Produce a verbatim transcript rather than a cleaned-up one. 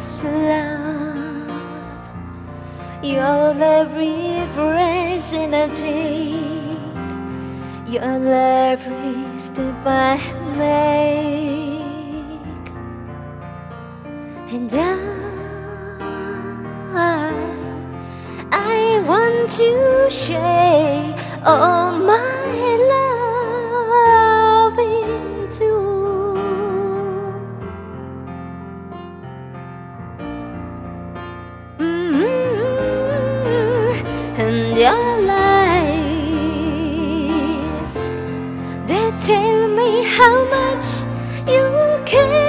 this love. Your every breath in a drink, your every step I make, and I, I want to share all my love with you. And your lies, they tell me how much you care.